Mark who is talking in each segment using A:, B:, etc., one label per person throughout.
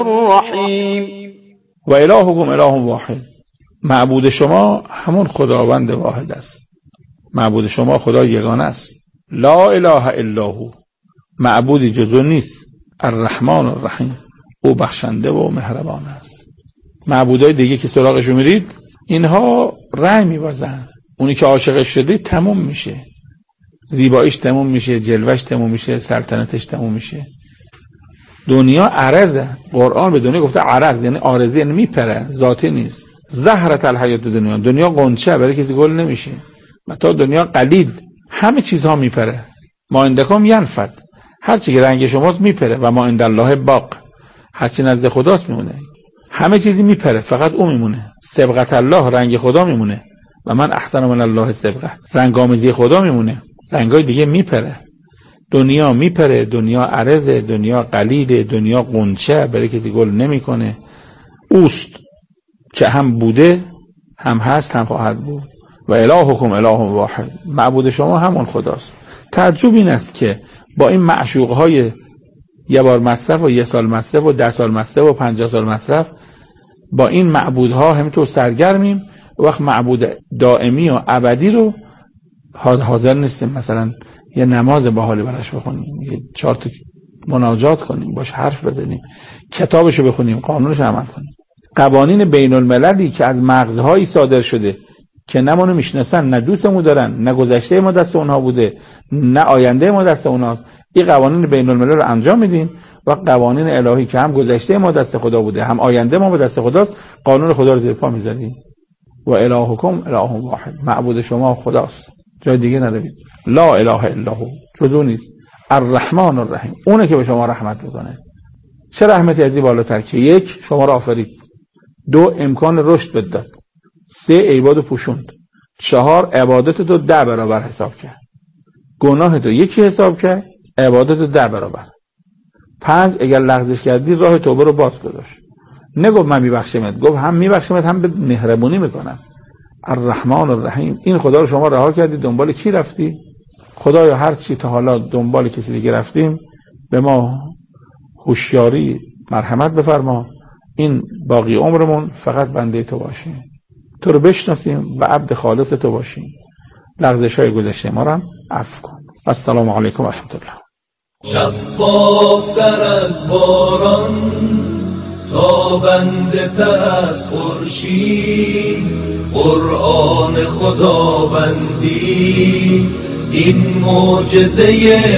A: الرحیم و الهکم اله واحد. معبود شما همون خداوند واحد است. معبود شما خدا یگانه است. لا اله الا هو، معبودی جز او نیست. الرحمن الرحیم، او بخشنده و مهربان است. معبودای دیگه که سراغشو میرید اینها رأی میبازن. اونی که عاشقش شده تموم میشه، زیباییش تموم میشه، جلوش تموم میشه، سلطنتش تموم میشه. دنیا عرضه. قرآن به دنیا گفته عرض، یعنی عارضی، یعنی میپره، ذاتی نیست. زهرة الحیات دنیا، دنیا قنچه، برای کسی گل نمیشه. متاع دنیا قلیل، همه چیزها میپره. ما عندکم ینفد، هر چی که رنگ شماست میپره. و ما عند الله باق، هر چی نزد خداست میمونه. همه چیزی میپره، فقط او میمونه. صبغت الله، رنگ خدا میمونه. و من احسن من الله صبغه، رنگامیزی خدا میمونه. رنگای دیگه میپره. دنیا میپره، دنیا عرضه، دنیا قلیله، دنیا قنچه، برای کسی گل نمیکنه. اوست که هم بوده، هم هست، هم خواهد بود. و الهکم اله واحد، معبود شما همون خداست. تعجب این است که با این معشوقهای یه بار مصرف و یه سال مصرف و 10 سال مصرف و 50 سال مصرف، با این معبودها همینطور سرگرمیم. وقت معبود دائمی و ابدی رو حاضر نیستیم مثلا یه نماز باحالی براش بخونیم، یه 4 تا مناجات کنیم، باش حرف بزنیم، کتابشو بخونیم، قانونش عمل کنیم. قوانین بین المللی که از مغزهایی صادر شده که نه منو میشناسن، نه دوستمو دارن، نه گذشته ما دست اونها بوده، نه آینده ما دست اونهاست، این قوانین بین الملل رو انجام میدیم. و قوانین الهی که هم گذشته ما دست خدا بوده، هم آینده ما دست خداست، قانون خدا رو زیر پا میذاریم. و الهکم اله واحد، معبود شما خداست، جای دیگه ندارید. لا اله الا هو، جز او نیست. الرحمن الرحیم، اونه که به شما رحمت میکنه. چه رحمتی از این بالاتر که 1 شما را آفرید، 2 امکان رشد بهت داد، 3 عبادت پوشوند، 4 عبادت تو 10 برابر حساب کرد، گناه تو 1 حساب کرد، عبادت تو 10 برابر. 5 اگر لغزش کردی راه توبه رو باز گذاشت. نگفت من میبخشمت، گفت هم میبخشمت هم به مهربونی میکنم. الرحمن الرحیم، این خدا رو شما رها کردی، دنبال کی رفتی؟ خدایا هر چی تا حالا دنبال کسی دیگه رفتیم به ما هوشیاری مرحمت بفرما، این باقی عمرمون فقط بنده تو باشیم، تو رو بشناسیم و عبد خالص تو باشیم. لغزش های گذشته ما رو هم عفو کن. السلام علیکم و رحمت الله.
B: شفافتر از باران، تابنده تر از خورشید، قرآن خداوندی این معجزه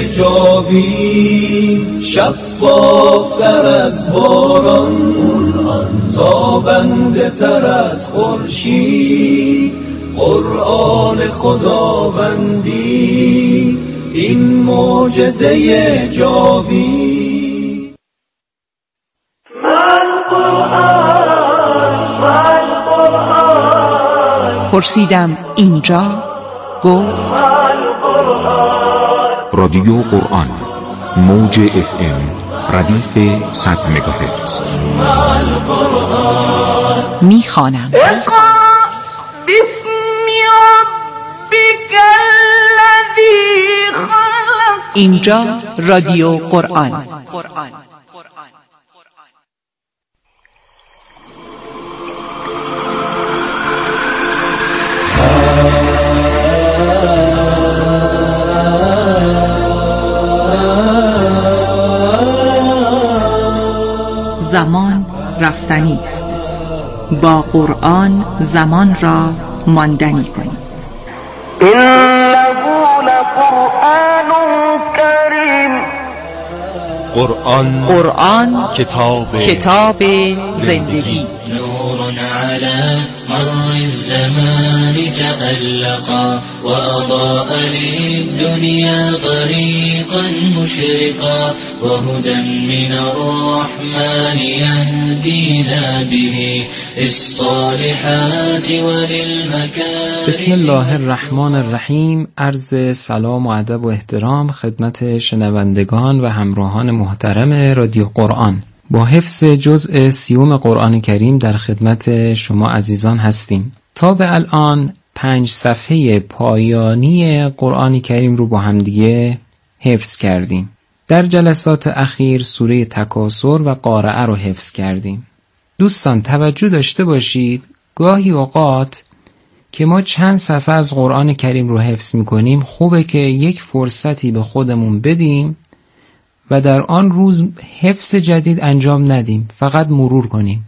B: جاوید. شفافتر از باران، تابنده تر از خورشید، قرآن خداوندی این معجزه جاوید.
C: پرسیدم اینجا، گفت
D: رادیو قرآن، موج FM، ردیف 100 مگاهرتز.
C: میخوانم. اینجا رادیو قرآن. زمان رفتنی است، با قرآن زمان را ماندنی کنید. قرآن کتاب زندگی.
E: نور على مر الزمان تألقا وأضاء للدنيا طريقا مشرقا وهدى من الرحمن يهدينا به للصالحات وللمكارم.
F: بسم الله الرحمن الرحیم. عرض سلام و ادب و احترام خدمت شنوندگان و همراهان محترم رادیو قرآن. با حفظ جزء 30 قرآن کریم در خدمت شما عزیزان هستیم. تا به الان 5 صفحه پایانی قرآن کریم رو با همدیگه حفظ کردیم. در جلسات اخیر سوره تکاثر و قارعه رو حفظ کردیم. دوستان توجه داشته باشید، گاهی اوقات که ما چند صفحه از قرآن کریم رو حفظ میکنیم، خوبه که یک فرصتی به خودمون بدیم و در آن روز حفظ جدید انجام ندیم، فقط مرور کنیم.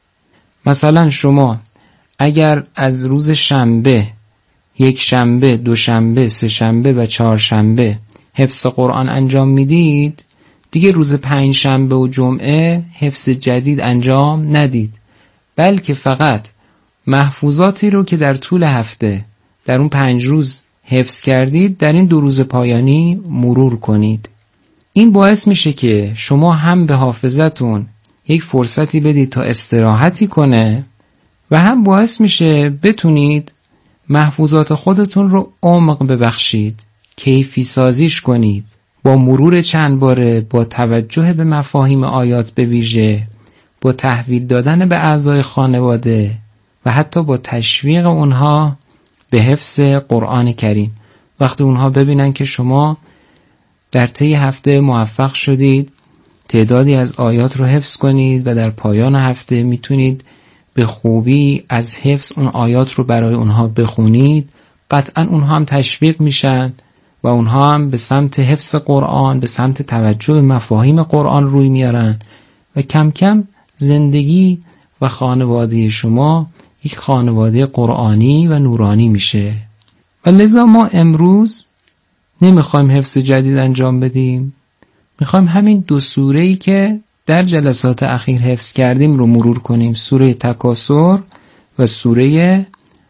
F: مثلا شما اگر از روز شنبه، یک شنبه، دو شنبه، سه شنبه و چهار شنبه حفظ قرآن انجام میدید، دیگه روز پنج شنبه و جمعه حفظ جدید انجام ندید، بلکه فقط محفوظاتی رو که در طول هفته در اون 5 روز حفظ کردید در این 2 روز پایانی مرور کنید. این باعث میشه که شما هم به حافظتون یک فرصتی بدید تا استراحتی کنه و هم باعث میشه بتونید محفوظات خودتون رو عمق ببخشید، کیفی سازیش کنید، با مرور چند باره، با توجه به مفاهیم آیات به ویژه، با تحویل دادن به اعضای خانواده و حتی با تشویق اونها به حفظ قرآن کریم. وقتی اونها ببینن که شما در طی هفته موفق شدید تعدادی از آیات رو حفظ کنید و در پایان هفته میتونید به خوبی از حفظ اون آیات رو برای اونها بخونید، قطعا اونها هم تشویق میشن و اونها هم به سمت حفظ قرآن، به سمت توجه به مفاهیم قرآن روی میارن و کم کم زندگی و خانواده شما یک خانواده قرآنی و نورانی میشه. و لذا ما امروز نمیخوایم حفظ جدید انجام بدیم، میخوایم همین 2 سوره‌ای که در جلسات اخیر حفظ کردیم رو مرور کنیم، سوره تکاثر و سوره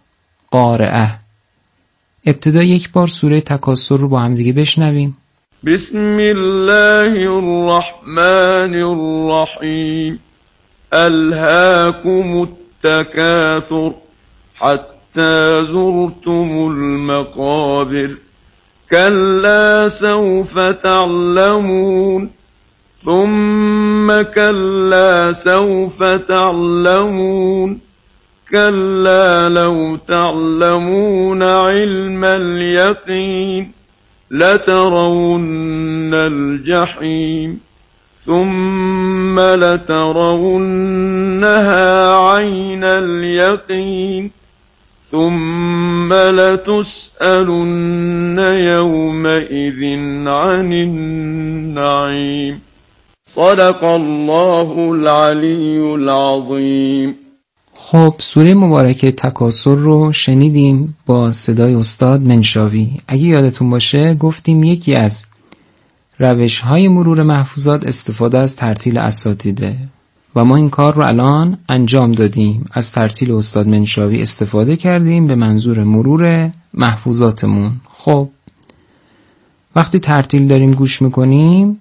F: قارعه. ابتدا یک بار سوره تکاثر رو با هم دیگه بشنویم.
G: بسم الله الرحمن الرحیم. الهاكم التكاثر حتى زرتم المقابر كلا سوف تعلمون ثم كلا سوف تعلمون كلا لو تعلمون علم اليقين لترون الجحيم ثم لترونها عين اليقين ثم لتسألن يومئذ عن النعيم. صدق الله العلی العظیم.
F: خب سوره مبارکه تکاثر رو شنیدیم با صدای استاد منشاوی. اگه یادتون باشه گفتیم یکی از روش‌های مرور محفوظات استفاده از ترتیل اساتیده و ما این کار رو الان انجام دادیم، از ترتیل استاد منشاوی استفاده کردیم به منظور مرور محفوظاتمون. خب وقتی ترتیل داریم گوش میکنیم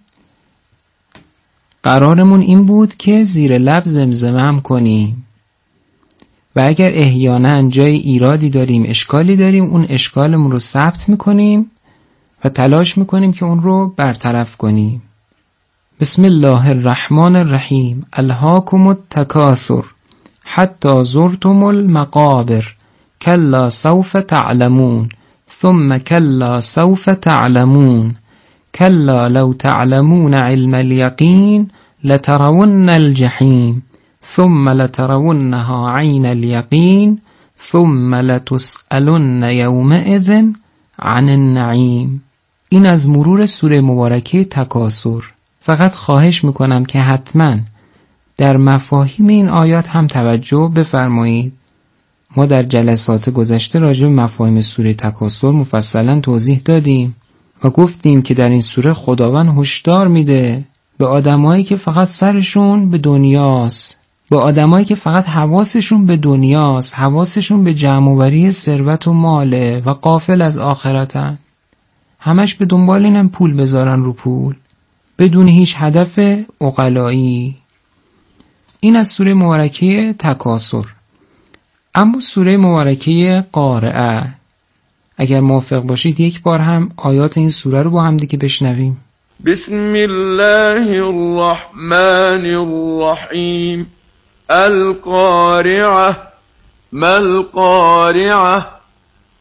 F: قرارمون این بود که زیر لب زمزمه هم کنیم و اگر احیانا جای ایرادی داریم، اشکالی داریم، اون اشکالمون رو ثبت میکنیم و تلاش میکنیم که اون رو برطرف کنیم. بسم الله الرحمن الرحیم. الهاکم التکاثر حتی زرتم المقابر کلا سوف تعلمون ثم کلا سوف تعلمون کلا لو تعلمون علم اليقين لترون الجحيم ثم لترونها عين اليقين ثم لتسألن يومئذ عن النعيم. این از مرور سوره مبارکه تکاثر. فقط خواهش میکنم که حتما در مفاهیم این آیات هم توجه بفرمایید. ما در جلسات گذشته راجع به مفاهیم سوره تکاثر مفصلا توضیح دادیم و گفتیم که در این سوره خداوند هشدار میده به آدمایی که فقط سرشون به دنیاست، به آدمایی که فقط حواسشون به دنیاست، حواسشون به جمع‌آوری ثروت و ماله و غافل از آخرتن، همش به دنبال اینن پول بذارن رو پول بدون هیچ هدف عقلایی. این از سوره مبارکه تکاثر. اما سوره مبارکه قارعه، اگر موافق باشید یک بار هم آیات این سوره رو با هم دیگه بشنویم.
G: بسم الله الرحمن الرحیم. القارعه ما القارعه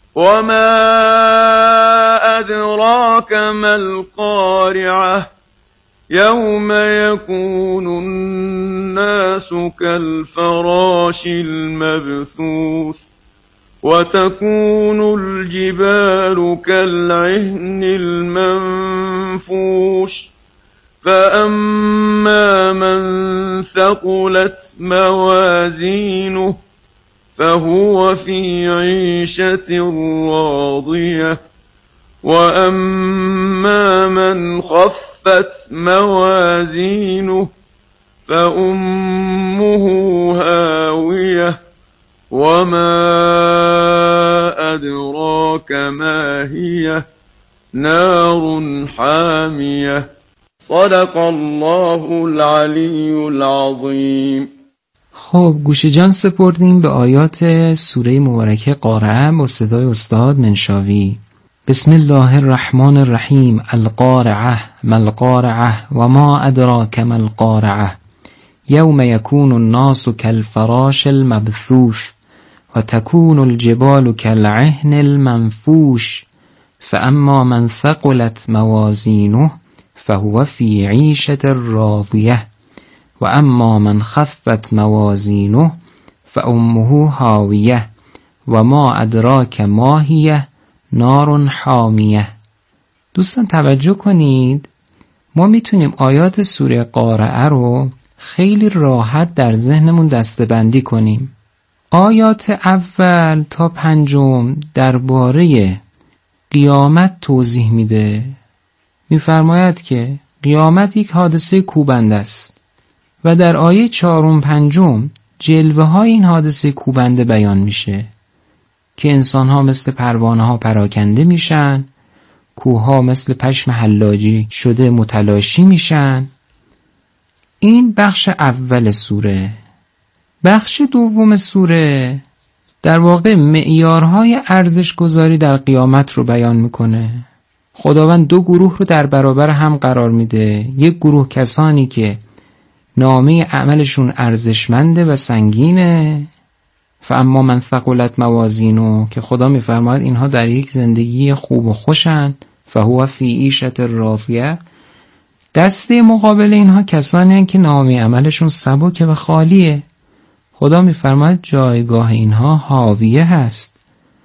G: وما ادراک ما القارعه يوم يكون الناس كالفراش المبثوث وتكون الجبال كالعهن المنفوش فأما من ثقلت موازينه فهو في عيشة راضية وأما من خفت موازينه فأمه هاوية وما أدراك ما هي نار حامية صدق الله العلی العظیم.
F: خب گوش جان سپردیم به آیات سوره مبارکه قارعه با صدای استاد منشاوی. بسم الله الرحمن الرحیم. القارعه ما القارعه و ما ادراک ما القارعه یوم یکون الناس کالفراش المبثوث و تکون الجبال کالعهن المنفوش فاما من ثقلت موازینه فهو فی عیشة راضیه و اما من خفت موازینه فامه هاویه و ما ادراک ما هی نار حامیه. دوستان توجه کنید، ما میتونیم آیات سوره قارعه رو خیلی راحت در ذهنمون دسته‌بندی کنیم. آیات اول تا 5 درباره قیامت توضیح میده. میفرماید که قیامت یک حادثه کوبنده است و در آیه 4 و 5 جلوه های این حادثه کوبنده بیان میشه که انسان ها مثل پروانه ها پراکنده میشن، کوه ها مثل پشم حلاجی شده متلاشی میشن. این بخش اول سوره. بخش دوم سوره در واقع معیارهای ارزش گذاری در قیامت رو بیان میکنه. خداوند 2 گروه رو در برابر هم قرار میده. یک گروه کسانی که نامه عملشون ارزشمنده و سنگینه، فاما من ثقلت موازینه، که خدا میفرماید اینها در یک زندگی خوب و خوشن، فهو فی عیشة راضیه. دسته مقابل اینها کسانی هستند که نامه عملشون سبکه و خالیه. خدا میفرماید جایگاه اینها هاویه هست،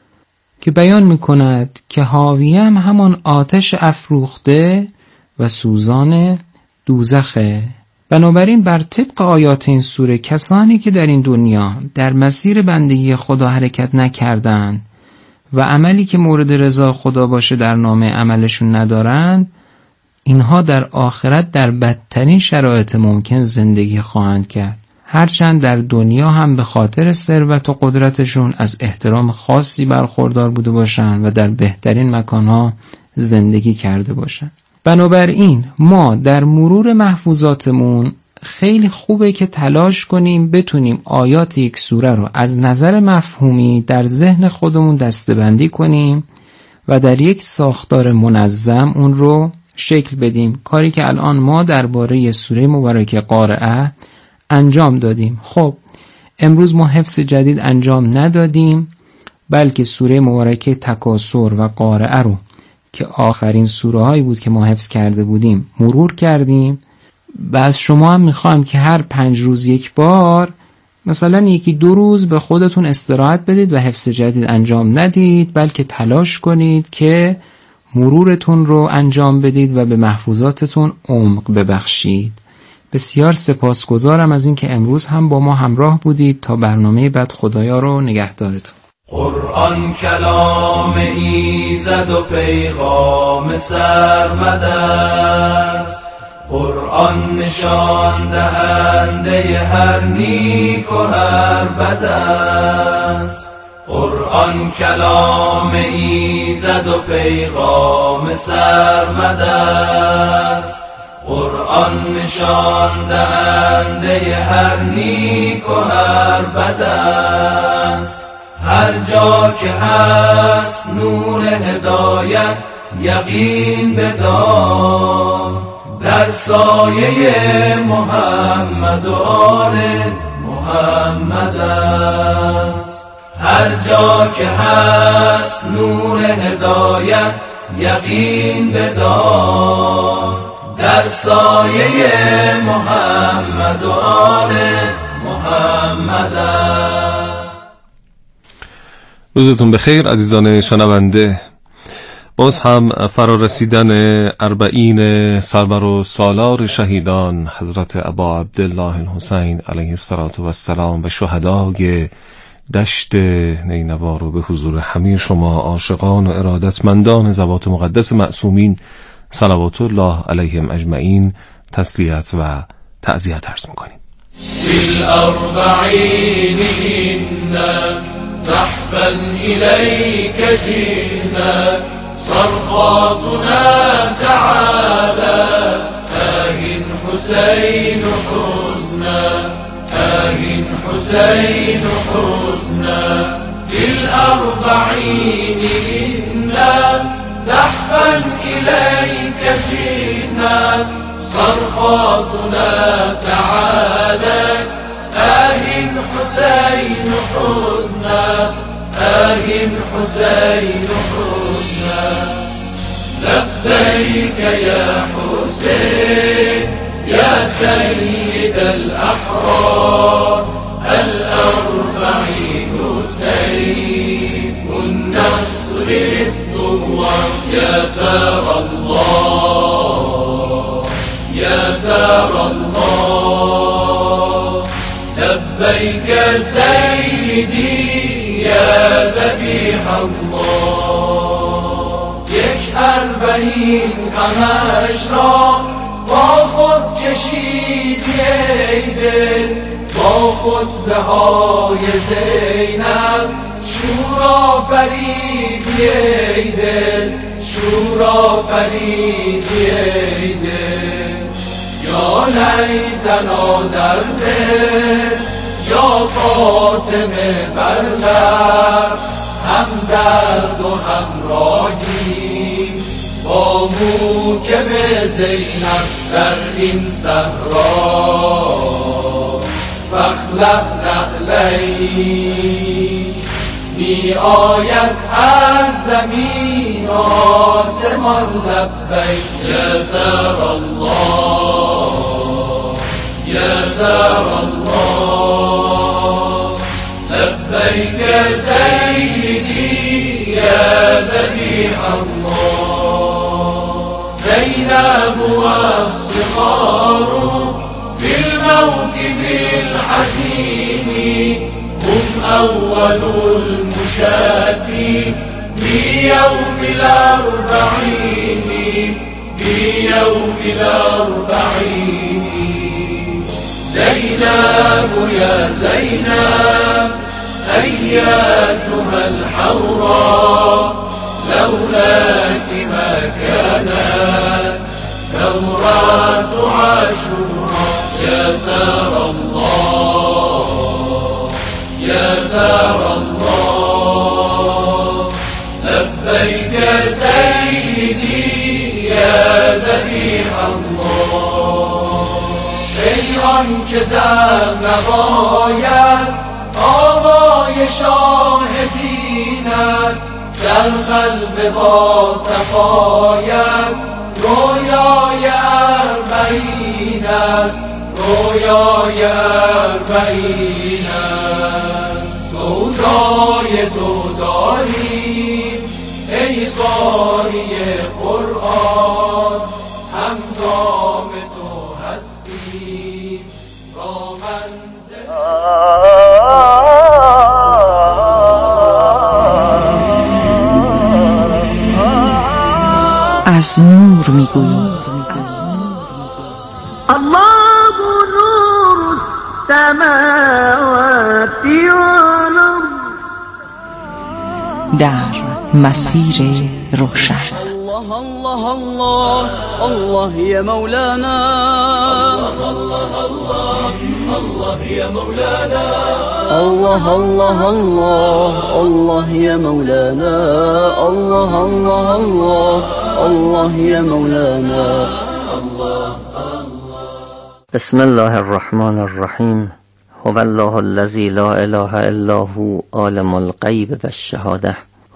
F: که بیان میکند که هاویه هم همان آتش افروخته و سوزان دوزخه. بنابراین بر طبق آیات این سوره کسانی که در این دنیا در مسیر بندگی خدا حرکت نکردند و عملی که مورد رضا خدا باشه در نامه عملشون ندارند، اینها در آخرت در بدترین شرایط ممکن زندگی خواهند کرد. هرچند در دنیا هم به خاطر ثروت و قدرتشون از احترام خاصی برخوردار بوده باشند و در بهترین مکانها زندگی کرده باشند. بنابراین ما در مرور محفوظاتمون خیلی خوبه که تلاش کنیم بتونیم آیات یک سوره رو از نظر مفهومی در ذهن خودمون دسته‌بندی کنیم و در یک ساختار منظم اون رو شکل بدیم. کاری که الان ما درباره سوره مبارکه قارعه انجام دادیم. خب امروز ما حفظ جدید انجام ندادیم، بلکه سوره مبارکه تکاثر و قارعه رو که آخرین سوره هایی بود که ما حفظ کرده بودیم مرور کردیم. و از شما هم میخوایم که هر 5 روز یک بار مثلا 1-2 روز به خودتون استراحت بدید و حفظ جدید انجام ندید، بلکه تلاش کنید که مرورتون رو انجام بدید و به محفوظاتتون عمق ببخشید. بسیار سپاسگزارم از اینکه امروز هم با ما همراه بودید. تا برنامه بعد خدایا رو نگهدارتون.
B: قرآن کلام ایزد و پیغام سرمد است، قرآن نشان دهنده هر نیک و هر بد است. قرآن کلام ایزد و پیغام سرمد است، قرآن نشان دهنده هر نیک و هر بد است. هر جا که هست نور هدایت یقین بدار، در سایه محمد و آل محمد است. هر جا که هست نور هدایت یقین بدار، در سایه محمد و آل محمد است.
H: روزتون بخیر عزیزان شنونده. باز هم فرارسیدن 40 سرور و سالار شهیدان حضرت ابا عبدالله الحسین علیه السلام و شهدای دشت نینوا رو به حضور همه شما عاشقان و ارادتمندان ذوات مقدس معصومین صلوات الله علیهم اجمعین تسلیت و تعزیت عرض می‌کنیم.
B: فی الأربعین إنا زحفا إلیک جئنا صرخاتنا تعالى آه حسين حزنا آه حسين حزنا في الأربعين إنا زحفا إليك جئنا صرخاتنا تعالى آه حسين حزنا آه حسين حزنا لبيك يا حسين يا سيد الأحرار 40 سيف النصر للثوار يا ثار الله يا ثار الله لبيك سيدي يا ذبيح الله. یک 40 غمش را با خود کشیدی ای دل با خطبه های زینب شور آفریدی ای دل شور آفریدی ای دل. یا لیتنا در دل یا فاطمه بر لب هم درد و همراهی با موکب زینب در این صحرا فاخلع نعلی می آید از زمین و آسمان لبیک یا ثار الله یا ثار الله لبیک سیدی یا ذبیح الله. زینب والصغار في الموكب الحزين هم أول المشاة في يوم 40 في يوم 40. زينب يا زينب أياتها الحوراء لولاك ما كانت ثورات عاشوراء يا ثار الله يا ثار الله لبيك سيدي يا ذبيح الله. ای آن که در نباید آوای شاهدین است در قلب با صفایت رویای 40 است رویای 40 است. سودای تو داریم ای قاری قرآن همدام تو هستیم تا منزل
C: از نور میگوییم
I: الله نور السماوات والارض
C: در مسیر روشن.
I: الله الله الله الله يا مولانا الله الله الله يا مولانا الله الله الله الله يا مولانا الله الله الله الله يا مولانا الله. بسم الله الرحمن الرحيم. هو الله الذي لا اله الا هو عالم الغيب والشهاده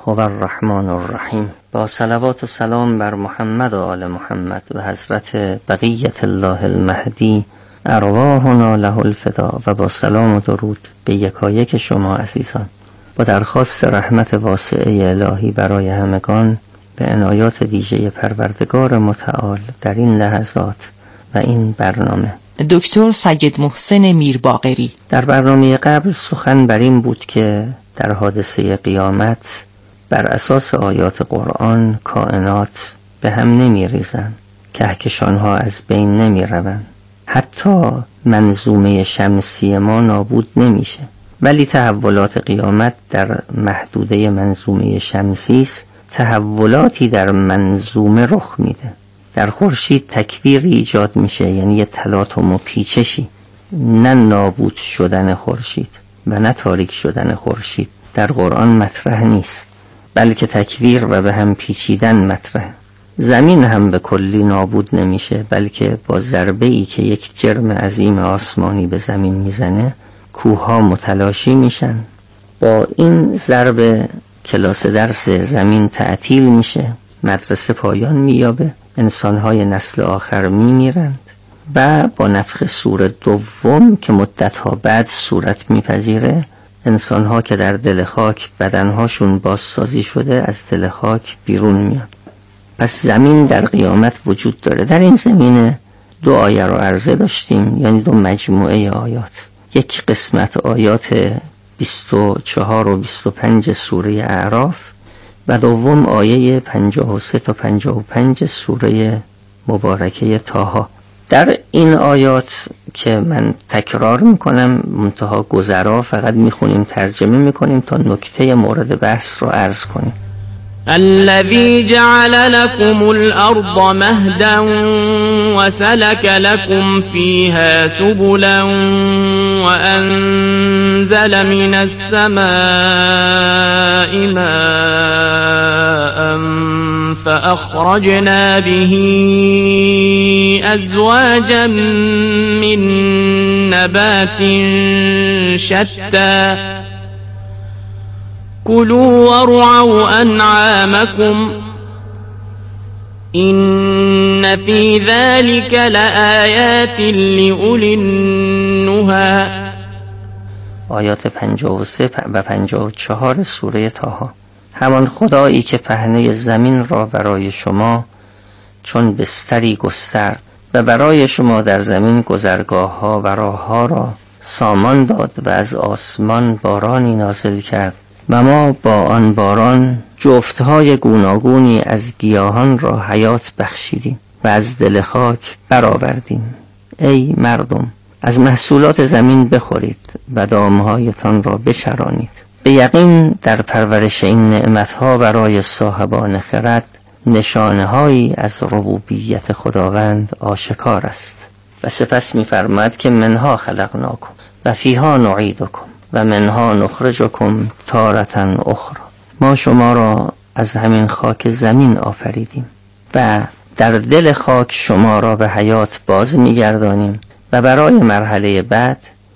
J: هو الرحمن الرحیم. با صلوات و سلام بر محمد و آل محمد و حضرت بقیت الله المهدی ارواحنا له الفدا، و با سلام و درود به یکایک شما عزیزان، با درخواست رحمت واسعه الهی برای همگان به عنایات ویژه پروردگار متعال در این لحظات و این برنامه.
C: دکتر سید محسن میرباقری.
J: در برنامه قبل سخن بر این بود که در حادثه قیامت بر اساس آیات قرآن کائنات به هم نمی ریزن، کهکشانها از بین نمی روند، حتی منظومه شمسی ما نابود نمیشه، ولی تحولات قیامت در محدوده منظومه شمسی است. تحولاتی در منظومه رخ میده. در خورشید تکویر ایجاد میشه، یعنی یه تلاطم و پیچشی، نه نابود شدن خورشید و نه تاریک شدن خورشید در قرآن مطرح نیست، بلکه تکویر و به هم پیچیدن مطرح. زمین هم به کلی نابود نمیشه، بلکه با ضربه‌ای که یک جرم عظیم آسمانی به زمین میزنه کوه‌ها متلاشی میشن. با این ضربه کلاس درس زمین تعطیل میشه، مدرسه پایان مییابه، انسان‌های نسل آخر میمیرند و با نفخ صور دوم که مدت‌ها بعد صورت میپذیره، انسان‌ها که در دل خاک بدن‌هاشون بازسازی شده از دل خاک بیرون میان. پس زمین در قیامت وجود داره. در این زمینه دو آیه رو عرضه داشتیم، یعنی دو مجموعه آیات. یک قسمت آیات 24 و 25 سوره اعراف و دوم آیه 53 تا 55 سوره مبارکه طه. در این آیات که من تکرار میکنم، منتها گذرا فقط میخونیم، ترجمه میکنیم تا نکته مورد بحث رو عرض کنیم.
K: الذي جعل لكم الأرض مهدا وسلك لكم فيها سبلا وأنزل من السماء ماء فأخرجنا به أزواجا من نبات شتى كلوا وارعوا أنعامكم إن في ذلك لآيات لأولي النهى.
J: آیات 53 و 54 سوره طه. همان خدایی که پهنه زمین را برای شما چون بستری گسترد و برای شما در زمین گذرگاه ها و راه ها را سامان داد و از آسمان بارانی نازل کرد و ما با آن باران جفتهای گوناگونی از گیاهان را حیات بخشیدیم و از دل خاک برآوردیم. ای مردم، از محصولات زمین بخورید و دامهایتان را بچرانید. به یقین در پرورش این نعمتها برای صاحبان خرد نشانه‌هایی از ربوبیت خداوند آشکار است. و سپس می‌فرماید که منها خلقناکم و فیها نعیدکم و منها نخرجکم تارة اخرى. ما شما را از همین خاک زمین آفریدیم و در دل خاک شما را به حیات باز می‌گردانیم و برای مرحله بعد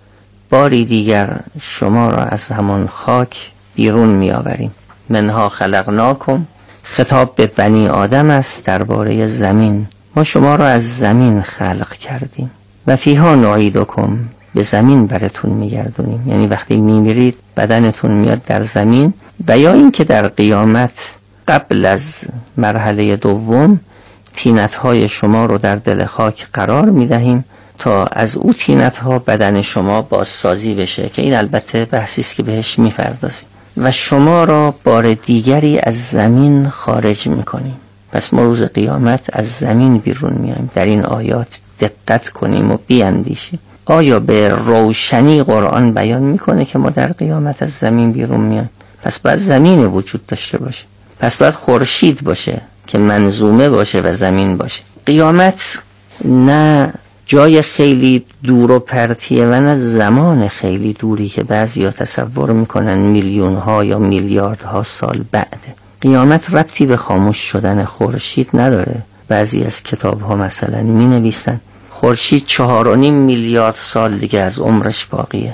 J: باری دیگر شما را از همان خاک بیرون می‌آوریم. منها خلقناکم خطاب به بنی آدم است درباره زمین. ما شما را از زمین خلق کردیم و فیها نعیدکم، به زمین براتون میگردونیم، یعنی وقتی میمیرید بدنتون میاد در زمین. و یا این که در قیامت قبل از مرحله دوم طینت‌های شما رو در دل خاک قرار میدهیم تا از او طینت‌ها بدن شما بازسازی بشه، که این البته بحثی است که بهش میپردازیم، و شما را بار دیگری از زمین خارج میکنیم. پس ما روز قیامت از زمین بیرون میایم. در این آیات دقت کنیم و بیاندیشیم. آیا به روشنی قرآن بیان میکنه که ما در قیامت از زمین بیرون میایم؟ پس باید زمین وجود داشته باشه، پس باید خورشید باشه که منظومه باشه و زمین باشه. قیامت نه جای خیلی دور و پرتیه و نه زمان خیلی دوری که بعضیا تصور میکنن میلیون ها یا میلیاردها سال بعده. قیامت ربطی به خاموش شدن خورشید نداره. بعضی از کتاب ها مثلا می نویسن خورشید 4.5 میلیارد سال دیگه از عمرش باقیه،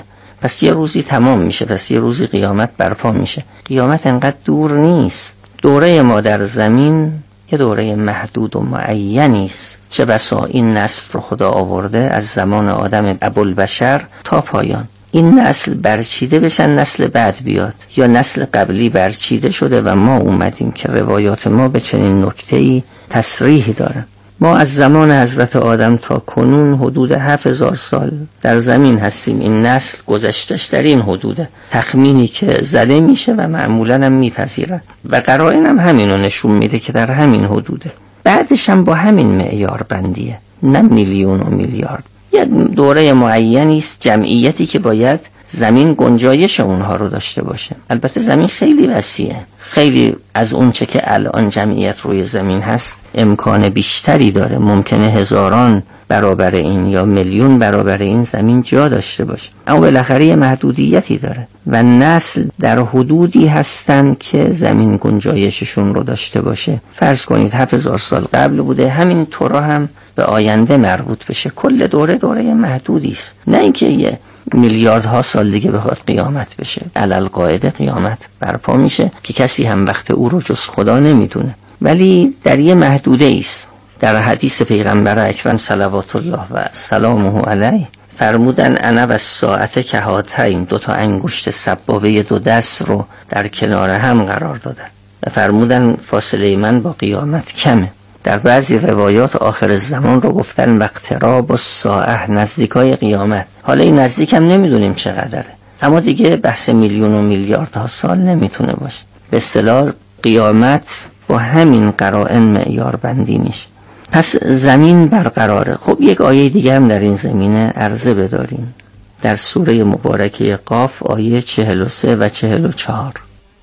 J: پس یه روزی تمام میشه، پس یه روزی قیامت برپا میشه. قیامت انقدر دور نیست. دوره ما در زمین یه دوره محدود و معینی است. چه بسا این نسل رو خدا آورده از زمان آدم ابوالبشر تا پایان. این نسل برچیده بشن، نسل بعد بیاد، یا نسل قبلی برچیده شده و ما اومدیم که روایات ما به چنین نکته‌ای تصریح داره. ما از زمان حضرت آدم تا کنون حدود 7000 سال در زمین هستیم. این نسل گذشتش در این حدوده، تخمینی که زده میشه و معمولا هم میپذیرن و قرائن هم همینو نشون میده که در همین حدوده. بعدش هم با همین معیار بندیه، نه میلیون و میلیارد. یه دوره معینی است، جمعیتی که باید زمین گنجایش اونها رو داشته باشه. البته زمین خیلی وسیعه، خیلی از اون چه که الان جمعیت روی زمین هست امکان بیشتری داره. ممکنه هزاران برابر این یا میلیون برابر این زمین جا داشته باشه، اما بالاخره یه محدودیتی داره و نسل در حدودی هستن که زمین گنجایششون رو داشته باشه. فرض کنید 7000 سال قبل بوده، همین طورا هم به آینده مربوط بشه. کل دوره محدودی است، نه اینکه یه میلیاردها سال دیگه بخواد قیامت بشه. علل قاعده قیامت برپا میشه که کسی هم وقت او رو جز خدا نمیدونه، ولی در یه محدوده است. در حدیث پیغمبر اکرم صلوات الله و سلامه علیه فرمودن انا و ساعت که هاتین، 2 انگشت سبابه 2 دست رو در کنار هم قرار دادن و فرمودن فاصله من با قیامت کمه. در بعضی روایات آخر زمان رو گفتن وقتراب و ساعه، نزدیکای قیامت. حالا این نزدیک هم نمیدونیم چقدره، اما دیگه بحث میلیون و میلیاردها سال نمیتونه باشه. به اصطلاح قیامت با همین قرائن معیار بندی میشه. پس زمین برقراره. خب یک آیه دیگه هم در این زمینه عرضه بداریم، در سوره مبارکه قاف آیه 43 و 44.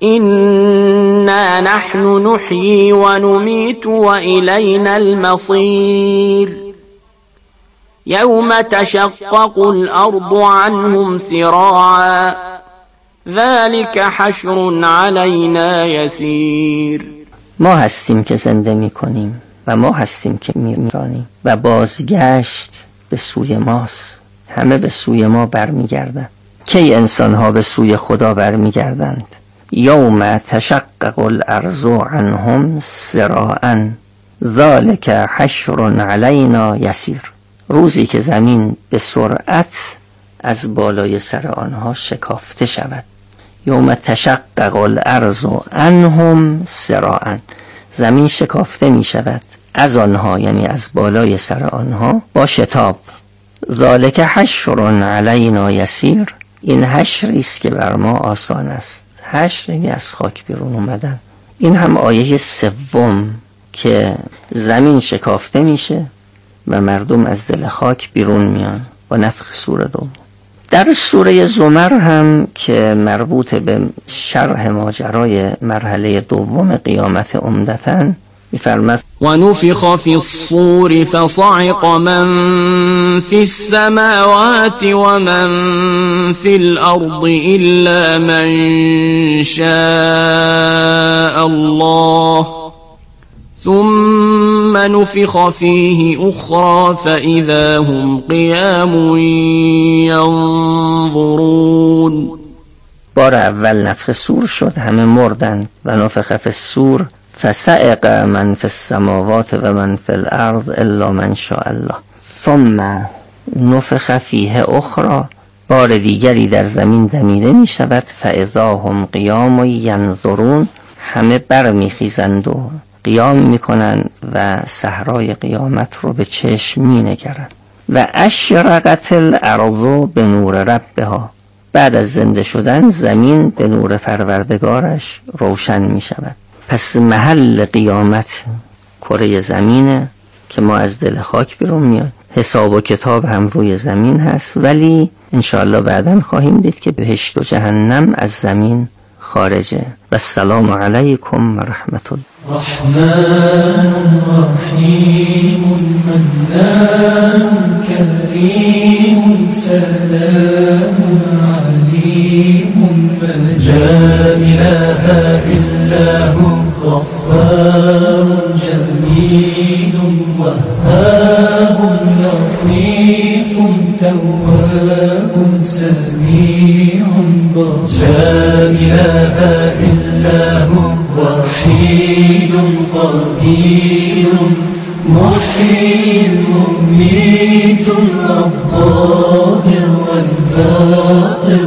K: إنا نحن نحيي ونميت وإلينا المصير يوم تشقق الأرض عنهم سراعا ذلك حشر علينا يسير.
J: ما هستیم که زنده میکنیم و ما هستیم که میرانیم و بازگشت به سوی ماست. همه به سوی ما برمیگردند. کی انسان ها به سوی خدا برمیگردند؟ یوم تشقق الارض عنهم سراعا ذلك حشر علینا یسیر. روزی که زمین به سرعت از بالای سر آنها شکافته شود. یوم تشقق الارض عنهم سراعا، زمین شکافته می شود از آنها، یعنی از بالای سر آنها با شتاب. ذلك حشر علینا یسیر، این حشری است که بر ما آسان است. حشر یعنی از خاک بیرون اومدن. این هم آیه 3 که زمین شکافته میشه و مردم از دل خاک بیرون میان با نفخ سور 2. در سوره زمر هم که مربوط به شرح ماجرای مرحله 2 قیامت عمدتاً میفرماد
K: ونفخ في الصور فصعق من في السماوات ومن في الأرض إلا من شاء الله ثم نفخ فيه أخرى فإذا هم قيام ينظرون.
J: بار اول نفخ سور شد، همه مردند و نفخ فی الصور فصعق من فی السماوات و من فی الارض الا من شاء الله ثم نفخ فیه اخرى، بار دیگری در زمین دمیده می شود. فاذا هم قیام ینظرون، همه برمیخیزند و قیام میکنند و صحرای قیامت رو به چشم مینگرند. و اشرقت الارض به نور ربها، بعد از زنده شدن زمین به نور پروردگارش روشن می شود. پس محل قیامت کره زمینه که ما از دل خاک بیرون میاد. حساب و کتاب هم روی زمین هست، ولی انشاءالله بعداً خواهیم دید که بهشت و جهنم از زمین خارجه. و السلام علیکم و رحمت الله.
B: رحمن رحیم منان کریم سلام علیم لا اله الا هو غفار جمیل وهاب لطیف تواب سميع بصير لا إله إلا هو وحيد قدير محيي مميت الظاهر والباطن